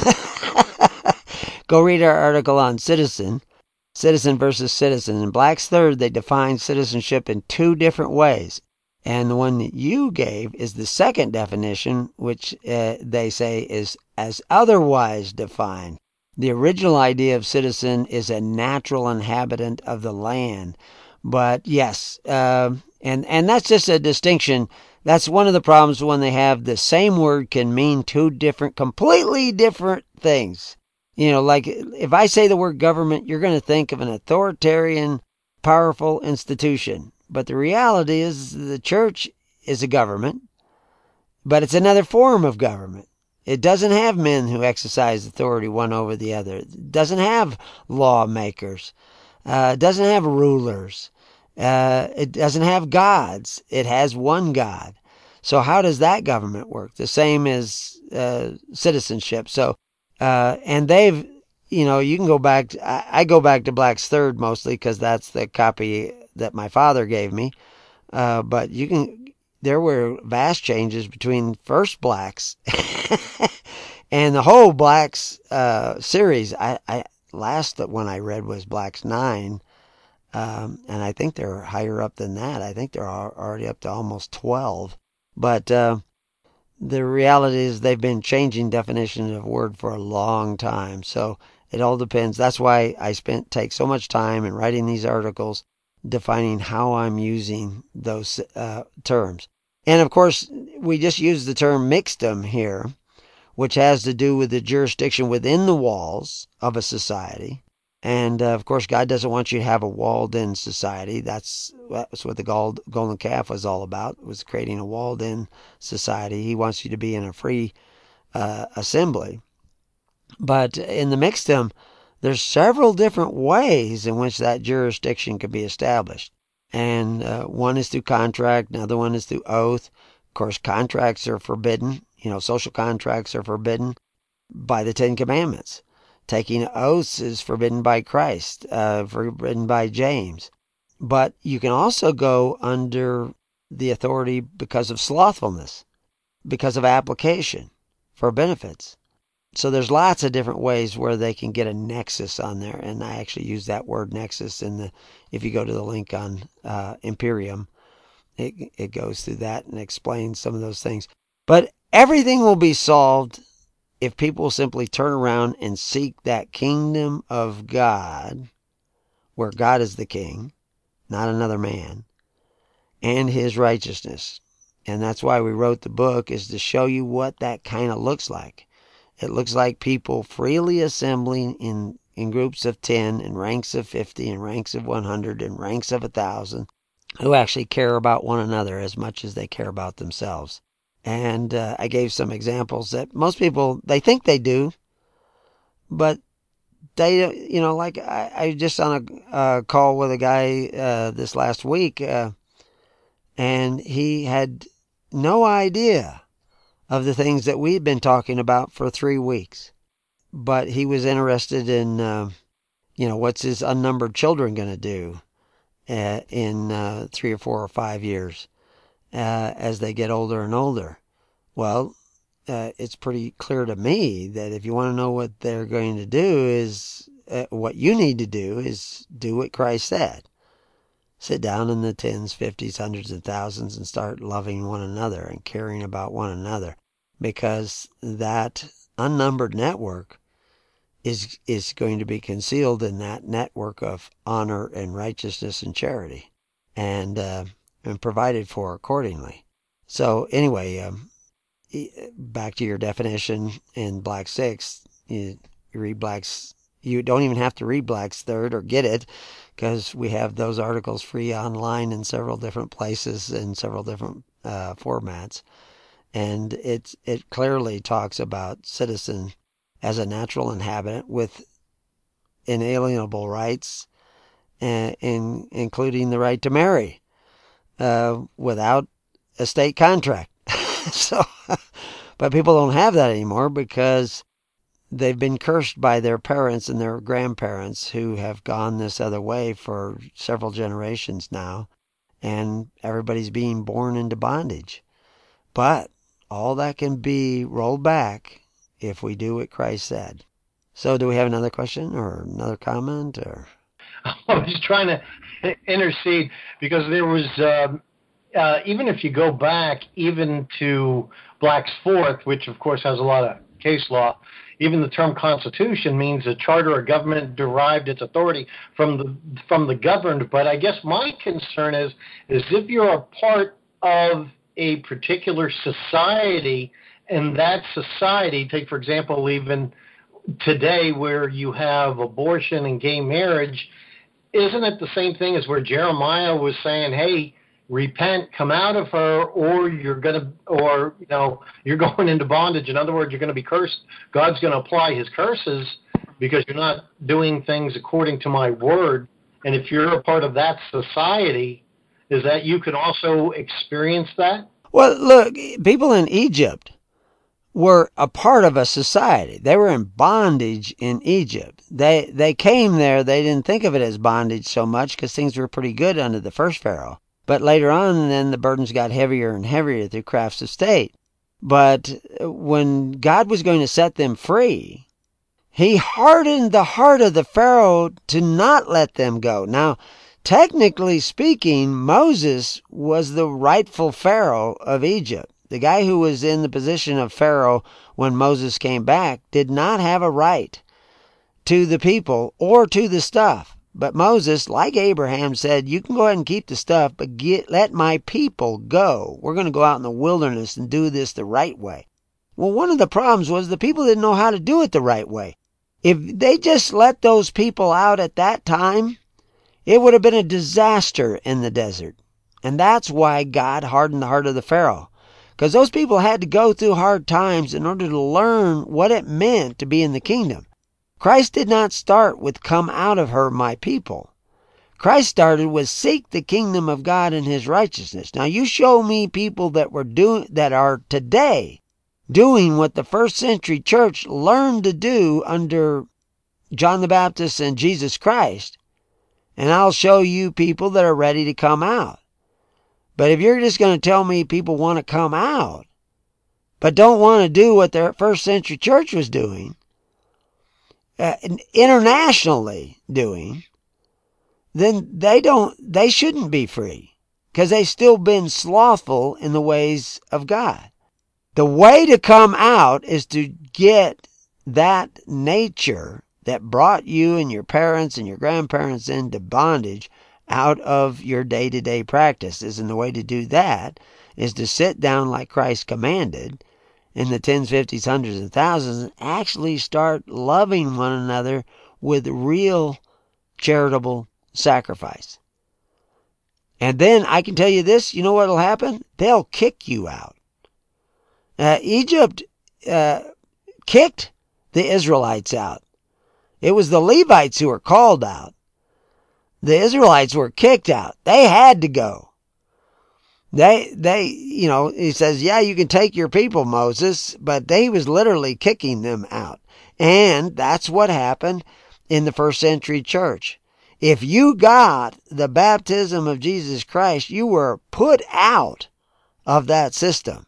Go read our article on citizen, citizen versus citizen. In Black's Third, they define citizenship in two different ways. And the one that you gave is the second definition, which uh, they say is as otherwise defined. The original idea of citizen is a natural inhabitant of the land. But yes, uh, and, and that's just a distinction. That's one of the problems when they have the same word can mean two different, completely different things. You know, like if I say the word government, you're going to think of an authoritarian, powerful institution. But the reality is the church is a government, but it's another form of government. It doesn't have men who exercise authority one over the other. It doesn't have lawmakers. Uh, it doesn't have rulers. Uh, it doesn't have gods. It has one God. So how does that government work? The same as uh, citizenship. So, uh, and they've, you know, you can go back, to, I, I go back to Black's Third mostly because that's the copy that my father gave me. Uh, but you can, there were vast changes between first Blacks and the whole Blacks uh, series. I, I last one I read was blacks nine, um, and I think they're higher up than that. I think they're already up to almost twelve. But uh, the reality is they've been changing definitions of word for a long time. So it all depends. That's why I spent take so much time in writing these articles, defining how I'm using those uh, terms. And of course, we just use the term mixedom here, which has to do with the jurisdiction within the walls of a society. And uh, of course, God doesn't want you to have a walled-in society. That's, that's what the gold, golden calf was all about, was creating a walled-in society. He wants you to be in a free uh, assembly. But in the mixedom, there's several different ways in which that jurisdiction could be established. And uh, one is through contract, another one is through oath. Of course, contracts are forbidden. You know, social contracts are forbidden by the Ten Commandments. Taking oaths is forbidden by Christ, uh, forbidden by James. But you can also go under the authority because of slothfulness, because of application for benefits. So there's lots of different ways where they can get a nexus on there. And I actually use that word nexus in the, if you go to the link on uh, Imperium, it, it goes through that and explains some of those things. But everything will be solved if people simply turn around and seek that kingdom of God, where God is the king, not another man, and his righteousness. And that's why we wrote the book, is to show you what that kind of looks like. It looks like people freely assembling in, in groups of ten, in ranks of fifty, in ranks of one hundred, in ranks of one thousand, who actually care about one another as much as they care about themselves. And uh, I gave some examples that most people, they think they do, but they, you know, like I, I just on a uh, call with a guy uh, this last week, uh, and he had no idea of the things that we'd been talking about for three weeks. But he was interested in, uh, you know, what's his unnumbered children going to do uh, in uh, three or four or five years uh, as they get older and older. Well, uh, it's pretty clear to me that if you want to know what they're going to do, is uh, what you need to do is do what Christ said. Sit down in the tens, fifties, hundreds, and thousands and start loving one another and caring about one another, because that unnumbered network is is going to be concealed in that network of honor and righteousness and charity, and uh, and provided for accordingly. So anyway, um, back to your definition in Black Six, you, you read Black's. You don't even have to read Black's Third or get it, because we have those articles free online in several different places in several different uh, formats. And it, it clearly talks about citizen as a natural inhabitant with inalienable rights, uh, in, including the right to marry uh, without a state contract. So, but people don't have that anymore because they've been cursed by their parents and their grandparents who have gone this other way for several generations now, and everybody's being born into bondage. But all that can be rolled back if we do what Christ said. So do we have another question or another comment? Or I was trying to intercede because there was, uh, uh, even if you go back even to Black's Fourth, which of course has a lot of case law, even the term constitution means a charter or government derived its authority from the from the governed. But I guess my concern is is if you're a part of a particular society, and that society, take for example even today where you have abortion and gay marriage, isn't it the same thing as where Jeremiah was saying, hey, repent, come out of her, or you're going to, or, you know, you're going into bondage. In other words, you're going to be cursed. God's going to apply his curses because you're not doing things according to my word. And if you're a part of that society, is that you can also experience that? Well, look, people in Egypt were a part of a society. They were in bondage in Egypt. They they came there. They didn't think of it as bondage so much because things were pretty good under the first Pharaoh. But later on, then the burdens got heavier and heavier through crafts of state. But when God was going to set them free, He hardened the heart of the Pharaoh to not let them go. Now, technically speaking, Moses was the rightful Pharaoh of Egypt. The guy who was in the position of Pharaoh when Moses came back did not have a right to the people or to the stuff. But Moses, like Abraham, said, you can go ahead and keep the stuff, but get, let my people go. We're going to go out in the wilderness and do this the right way. Well, one of the problems was the people didn't know how to do it the right way. If they just let those people out at that time, it would have been a disaster in the desert. And that's why God hardened the heart of the Pharaoh. Because those people had to go through hard times in order to learn what it meant to be in the kingdom. Christ did not start with come out of her, my people. Christ started with seek the kingdom of God and his righteousness. Now you show me people that were doing that are today doing what the first century church learned to do under John the Baptist and Jesus Christ, and I'll show you people that are ready to come out. But if you're just going to tell me people want to come out, but don't want to do what the first century church was doing, uh, internationally doing, then they don't, they shouldn't be free, because they've still been slothful in the ways of God. The way to come out is to get that nature that brought you and your parents and your grandparents into bondage out of your day-to-day practices. And the way to do that is to sit down like Christ commanded in the tens, fifties, hundreds, and thousands and actually start loving one another with real charitable sacrifice. And then I can tell you this, you know what will happen? They'll kick you out. Uh, Egypt uh, kicked the Israelites out. It was the Levites who were called out. The Israelites were kicked out. They had to go. They, they, you know, he says, yeah, you can take your people, Moses, but they was literally kicking them out. And that's what happened in the first century church. If you got the baptism of Jesus Christ, you were put out of that system.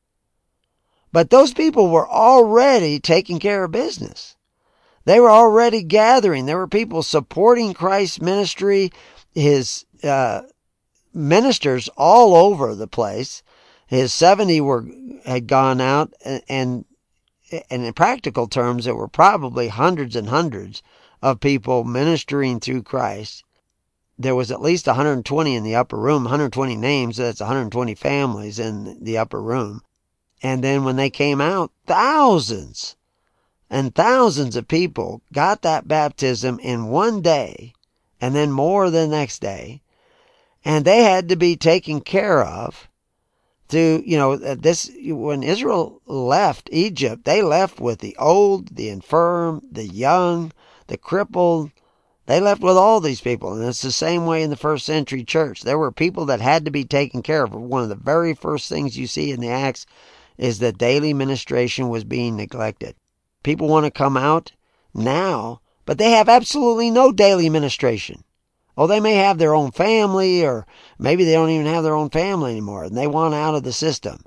But those people were already taking care of business. They were already gathering. There were people supporting Christ's ministry, his uh, ministers all over the place. His seventy were had gone out, and, and in practical terms, there were probably hundreds and hundreds of people ministering through Christ. There was at least one hundred twenty in the upper room, one hundred twenty names, so that's one hundred twenty families in the upper room. And then when they came out, thousands and thousands of people got that baptism in one day, and then more the next day. And they had to be taken care of to, you know, this, when Israel left Egypt, they left with the old, the infirm, the young, the crippled. They left with all these people. And it's the same way in the first century church. There were people that had to be taken care of. One of the very first things you see in the Acts is that daily ministration was being neglected. People want to come out now, but they have absolutely no daily ministration. Oh, they may have their own family, or maybe they don't even have their own family anymore, and they want out of the system.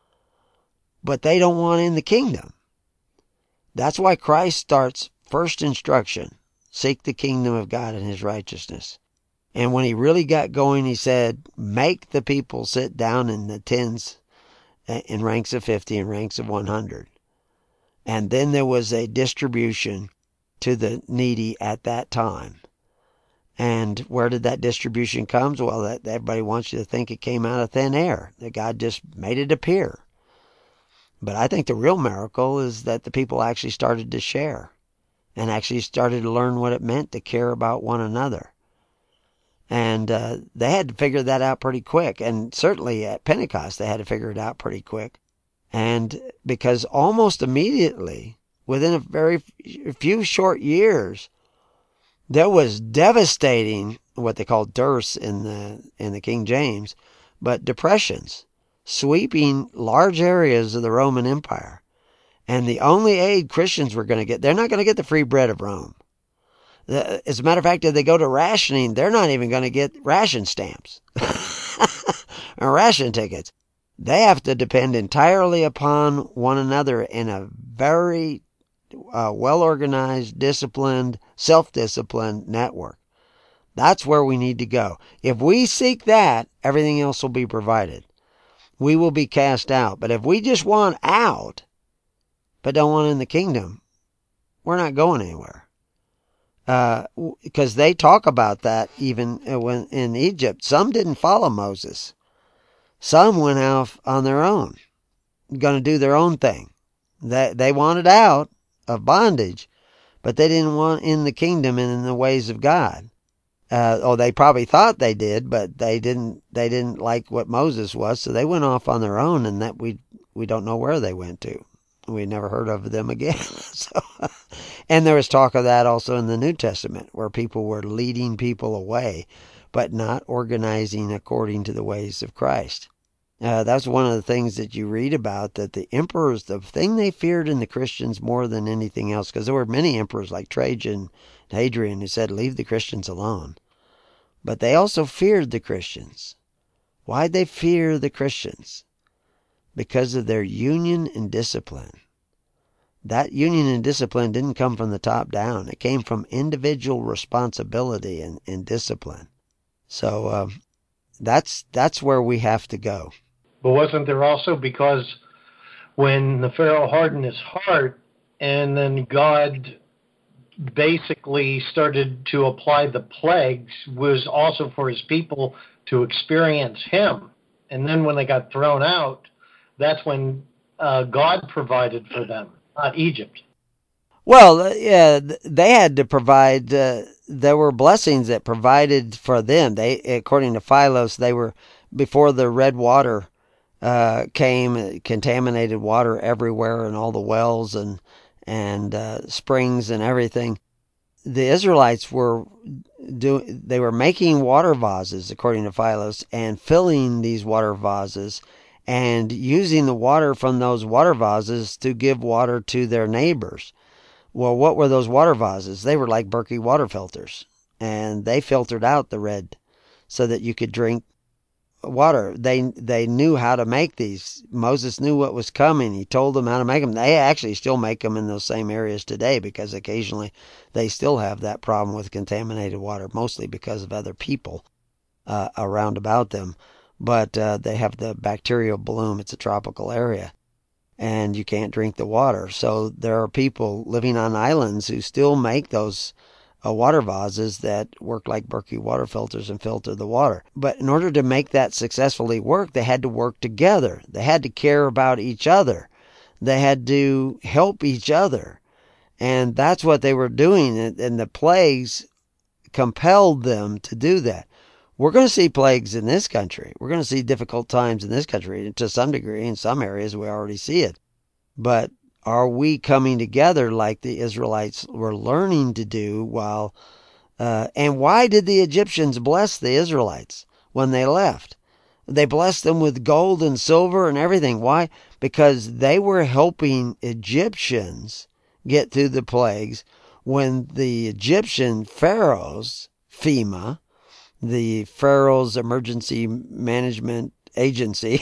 But they don't want in the kingdom. That's why Christ starts first instruction, seek the kingdom of God and his righteousness. And when he really got going, he said, make the people sit down in the tens, in ranks of fifty and ranks of one hundred. And then there was a distribution to the needy at that time. And where did that distribution come? Well, that everybody wants you to think it came out of thin air, that God just made it appear. But I think the real miracle is that the people actually started to share and actually started to learn what it meant to care about one another. And uh, they had to figure that out pretty quick. And certainly at Pentecost, they had to figure it out pretty quick. And because almost immediately, within a very few short years, there was devastating, what they call dearths in the in the King James, but depressions sweeping large areas of the Roman Empire. And the only aid Christians were going to get, they're not going to get the free bread of Rome. As a matter of fact, if they go to rationing, they're not even going to get ration stamps or ration tickets. They have to depend entirely upon one another in a very a well-organized, disciplined, self-disciplined network. That's where we need to go. If we seek that, everything else will be provided. We will be cast out. But if we just want out, but don't want in the kingdom, we're not going anywhere. Because uh, they talk about that even when in Egypt. Some didn't follow Moses. Some went out on their own, going to do their own thing. They, they wanted out of bondage, but they didn't want in the kingdom and in the ways of God. Uh, oh, they probably thought they did, but they didn't. They didn't like what Moses was, so they went off on their own, and that we we don't know where they went to. We never heard of them again. so, and there was talk of that also in the New Testament, where people were leading people away, but not organizing according to the ways of Christ. Uh, that's one of the things that you read about, that the emperors, the thing they feared in the Christians more than anything else, because there were many emperors like Trajan and Hadrian who said, leave the Christians alone. But they also feared the Christians. Why'd they fear the Christians? Because of their union and discipline. That union and discipline didn't come from the top down. It came from individual responsibility and, and discipline. So um, that's that's where we have to go. But wasn't there also, because when the Pharaoh hardened his heart and then God basically started to apply the plagues, was also for his people to experience him. And then when they got thrown out, that's when uh, God provided for them, not Egypt. Well, uh, yeah, they had to provide. Uh, there were blessings that provided for them. They, according to Philos, they were, before the red water uh, came, contaminated water everywhere, and all the wells and and uh, springs and everything. The Israelites were doing. They were making water vases, according to Philos, and filling these water vases, and using the water from those water vases to give water to their neighbors. Well, what were those water vases? They were like Berkey water filters, and they filtered out the red so that you could drink water. They they knew how to make these. Moses knew what was coming. He told them how to make them. They actually still make them in those same areas today, because occasionally they still have that problem with contaminated water, mostly because of other people uh, around about them. But uh, they have the bacterial bloom. It's a tropical area, and you can't drink the water. So there are people living on islands who still make those uh, water vases that work like Berkey water filters and filter the water. But in order to make that successfully work, they had to work together. They had to care about each other. They had to help each other. And that's what they were doing. And the plagues compelled them to do that. We're going to see plagues in this country. We're going to see difficult times in this country. To some degree, in some areas, we already see it. But are we coming together like the Israelites were learning to do while... Uh, and why did the Egyptians bless the Israelites when they left? They blessed them with gold and silver and everything. Why? Because they were helping Egyptians get through the plagues when the Egyptian pharaohs, FEMA, the Pharaoh's Emergency Management Agency,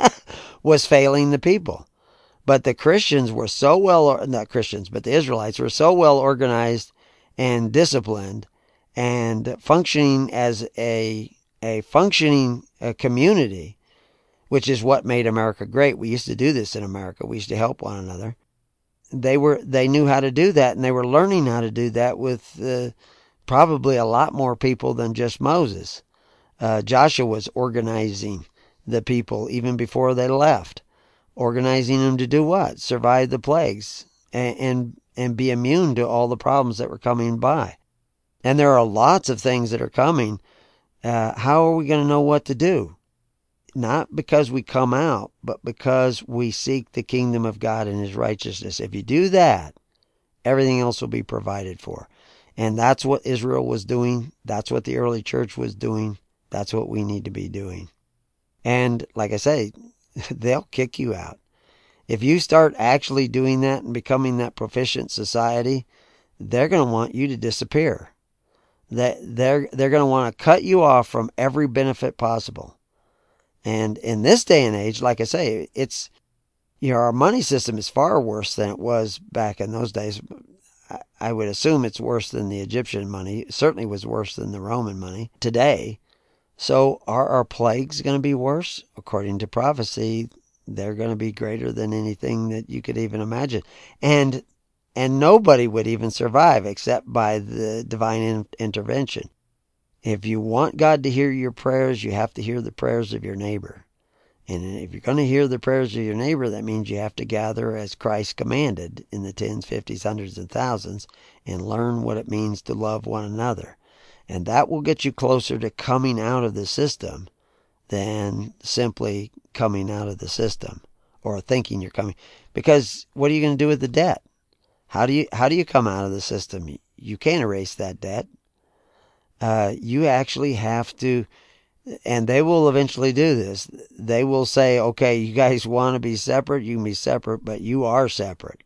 was failing the people. But the Christians were so well, not Christians, but the Israelites were so well organized and disciplined and functioning as a a functioning uh, community, which is what made America great. We used to do this in America. We used to help one another. They were they knew how to do that, and they were learning how to do that with uh, probably a lot more people than just Moses. Uh, Joshua was organizing the people even before they left, organizing them to do what? Survive the plagues and, and and be immune to all the problems that were coming by. And there are lots of things that are coming. Uh, how are we going to know what to do? Not because we come out, but because we seek the kingdom of God and His righteousness. If you do that, everything else will be provided for. And that's what Israel was doing. That's what the early church was doing. That's what we need to be doing. And like I say, they'll kick you out. If you start actually doing that and becoming that proficient society, they're going to want you to disappear. That they're they're going to want to cut you off from every benefit possible. And in this day and age, like I say, it's you know, our money system is far worse than it was back in those days. I would assume it's worse than the Egyptian money. It certainly was worse than the Roman money today. So are our plagues going to be worse? According to prophecy, they're going to be greater than anything that you could even imagine. And and nobody would even survive except by the divine in- intervention. If you want God to hear your prayers, you have to hear the prayers of your neighbor. And if you're going to hear the prayers of your neighbor, that means you have to gather as Christ commanded in the tens, fifties, hundreds, and thousands and learn what it means to love one another. And that will get you closer to coming out of the system than simply coming out of the system or thinking you're coming. Because what are you going to do with the debt? How do you how do you come out of the system? You can't erase that debt. Uh, you actually have to, and they will eventually do this. They will say, okay, you guys want to be separate, you can be separate, but you are separate.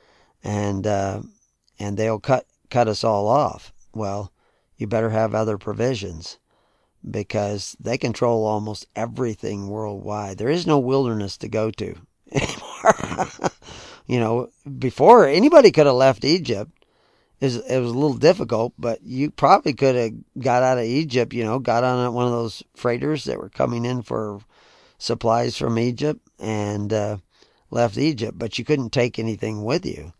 And uh, and they'll cut cut us all off. Well, you better have other provisions because they control almost everything worldwide. There is no wilderness to go to anymore. You know, before anybody could have left Egypt. It was, it was a little difficult, but you probably could have got out of Egypt, you know, got on one of those freighters that were coming in for supplies from Egypt and uh, left Egypt, but you couldn't take anything with you.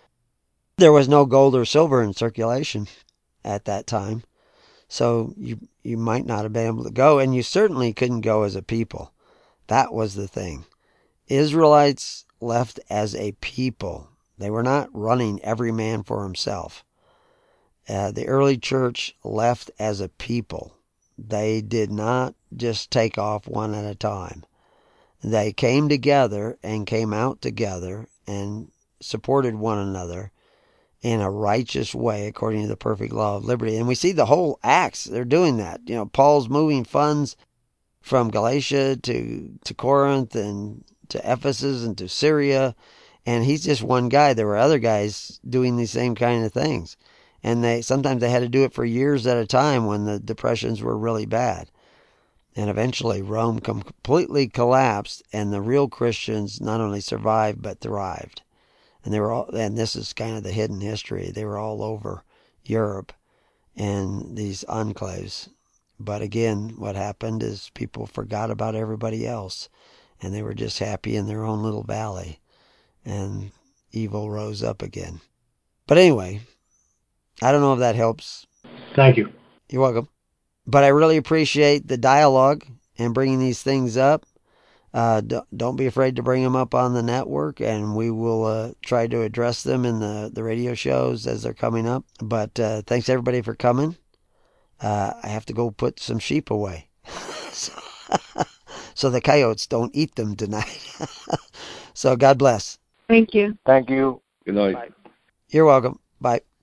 There was no gold or silver in circulation at that time, so you you might not have been able to go, and you certainly couldn't go as a people. That was the thing. Israelites left as a people. They were not running every man for himself. Uh, the early church left as a people. They did not just take off one at a time. They came together and came out together and supported one another in a righteous way according to the perfect law of liberty. And we see the whole Acts, they're doing that. You know, Paul's moving funds from Galatia to, to Corinth and to Ephesus and to Syria. And he's just one guy. There were other guys doing these same kind of things. And they sometimes they had to do it for years at a time when the depressions were really bad. And eventually Rome completely collapsed, and the real Christians not only survived but thrived. And they were all, and this is kind of the hidden history. They were all over Europe in these enclaves. But again, what happened is people forgot about everybody else, and they were just happy in their own little valley. And evil rose up again. But anyway, I don't know if that helps. Thank you. You're welcome. But I really appreciate the dialogue and bringing these things up. Uh, don't be afraid to bring them up on the network, and we will uh, try to address them in the, the radio shows as they're coming up. But uh, thanks, everybody, for coming. Uh, I have to go put some sheep away so, so the coyotes don't eat them tonight. So God bless. Thank you. Thank you. Good night. Bye. You're welcome. Bye.